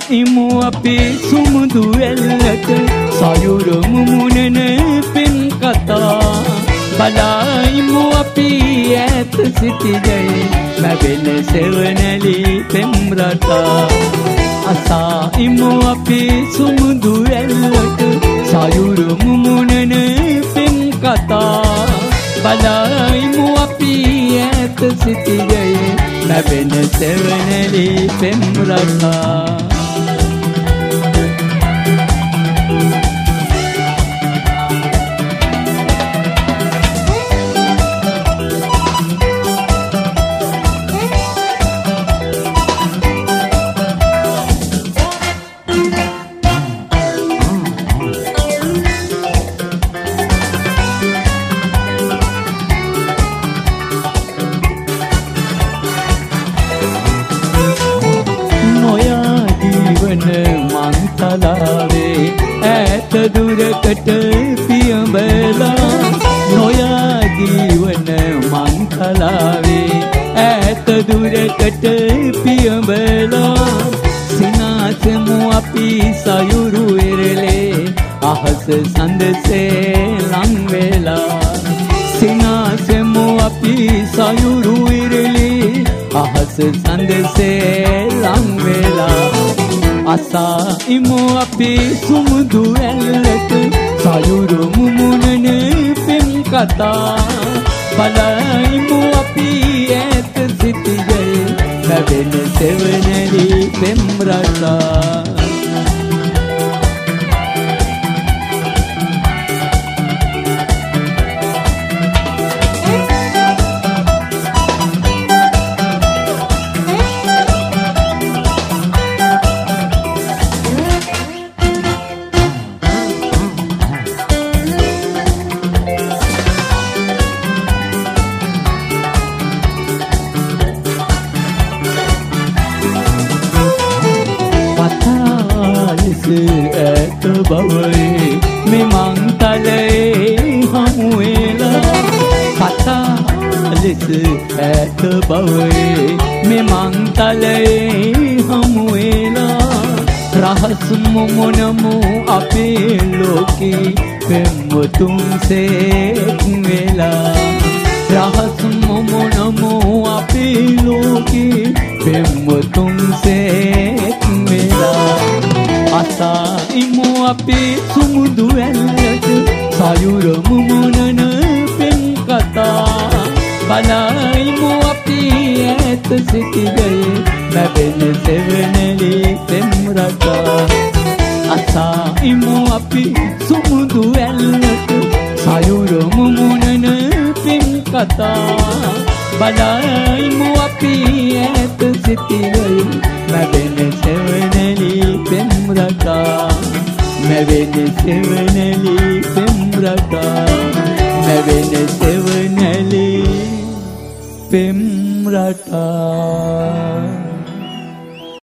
ඉමු අපි සුමුදු එල්ලට සයුරු මුමුණන පෙම් කතා බලයිමු අපි ඈත සිටිජයි ලැබෙන සෙවණැලි පෙම් රටා අසයිමු අපි සුමුදු එල්ලට සයුරු මුමුණන පෙම් කතා බලයිමු අපි ඈත සිටිජයි ලැබෙන සෙවණැලි පෙම් රටා ඈත දුරකට පියඹලා නොයා ජීවන මංකලාවේ ඈත දුරකට පියඹලා සිනාසෙමු අපි සයුරු එරළේ අහස සඳසේ ලං වෙලා සිනාසෙමු අපි සයුරු එරළේ අහස සඳසේ ලං වෙලා අසයිමු අපි සුමුදු ඇල්ලට සයුරු මුමුණන පෙම් කතා බලයිමු අපි ඈත සිටිජයි ලැබෙන සෙවණැලි පෙම් රටා ඈත බවයේ මෙමන් තලයේ හමු වෙලා කතා ලෙස ඈත බවයේ මෙමන් තලයේ හමු වෙලා රහස් මොනමු අපේ ලෝකේ පෙම්වතුන් සේක් වෙලා රහස් මොනමු අපේ ලෝකේ පෙම්වතුන් සේක් වෙලා අසයිමු අපි සුමුදු ඇල්ලට සයුරු මුමුණන පෙම් කතා බලයිමු අපි ඈත සිටිජයි ලැබෙන සෙවණැලි පෙම් රටා අසයිමු අපි සුමුදු ඇල්ලට සයුරු මුමුණන පෙම් කතා බලයිමු අපි ඈත සිටිජයි ලැබෙන සෙවණැලි පෙම් රටා මෙවැනි සෙවණැලි